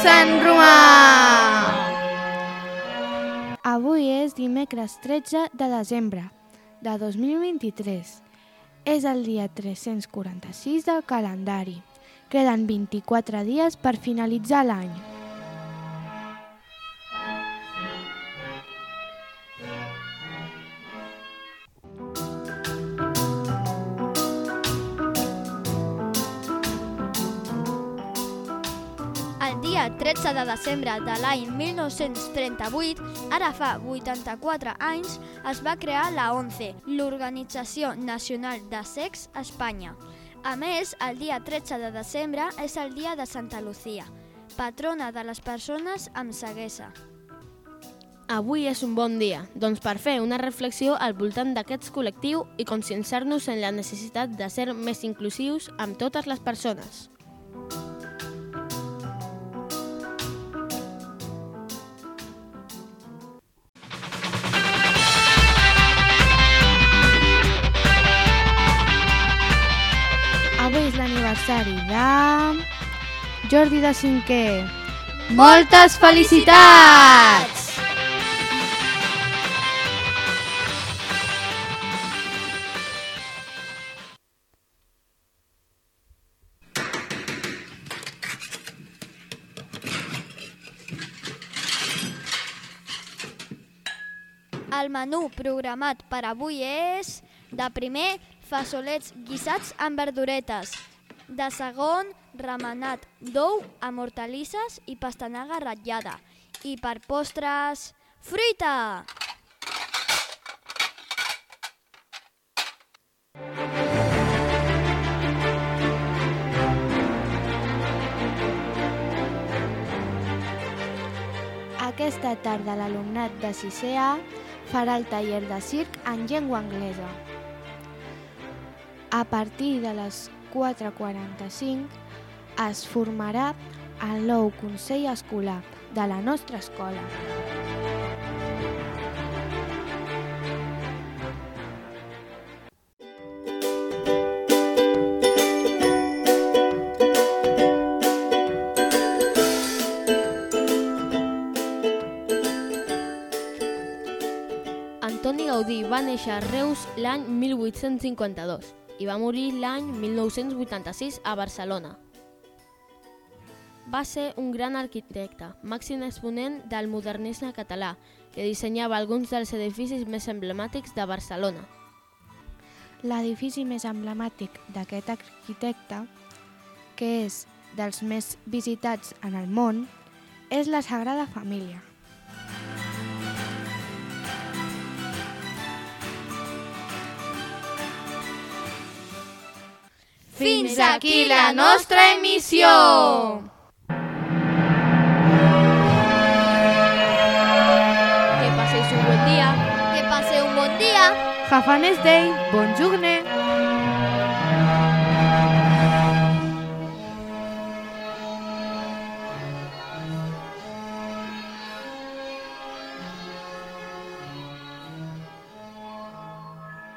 Sant Romà! Avui és dimecres 13 de desembre de 2023. És el dia 346 del calendari. Queden 24 dies per finalitzar l'any. El dia 13 de desembre de l'any 1938, ara fa 84 anys, es va crear la ONCE, l'Organització Nacional de Cecs Espanya. A més, el dia 13 de desembre és el dia de Santa Lucía, patrona de les persones amb ceguesa. Avui és un bon dia, doncs per fer una reflexió al voltant d'aquest col·lectiu i conscienciar-nos en la necessitat de ser més inclusius amb totes les persones. Avui és l'aniversari de Jordi de cinquè. Moltes felicitats! El menú programat per avui és: de primer, fassolets guisats amb verduretes; de segon, remenat d'ou amb hortalisses i pastanaga ratllada; i per postres, fruita! Aquesta tarda l'alumnat de 6è A farà el taller de circ en llengua anglesa. A partir de les 4:45 es formarà el nou Consell Escolar de la nostra escola. Antoni Gaudí va néixer a Reus l'any 1852 i va morir l'any 1986 a Barcelona. Va ser un gran arquitecte, màxim exponent del modernisme català, que dissenyava alguns dels edificis més emblemàtics de Barcelona. L'edifici més emblemàtic d'aquest arquitecte, que és dels més visitats en el món, és la Sagrada Família. Fins aquí la nostra emissió! Que passeu un bon dia! Que passeu un bon dia! Have a nice day! Bon journée!